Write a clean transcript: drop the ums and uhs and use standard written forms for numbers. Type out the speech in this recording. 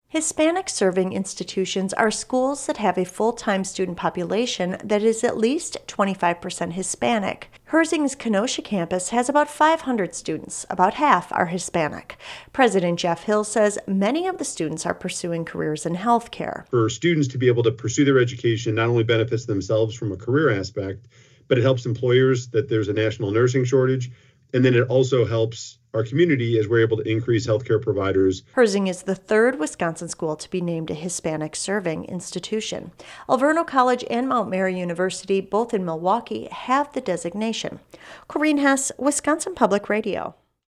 Hispanic serving institutions are schools that have a full-time student population that is at least 25% Hispanic. Herzing's Kenosha campus has about 500 students. About half are Hispanic. President Jeff Hill says many of the students are pursuing careers in healthcare. For students to be able to pursue their education not only benefits themselves from a career aspect, but it helps employers that there's a national nursing shortage. And then it also helps our community as we're able to increase healthcare providers. Herzing is the third Wisconsin school to be named a Hispanic serving institution. Alverno College and Mount Mary University, both in Milwaukee, have the designation. Corrine Hess, Wisconsin Public Radio.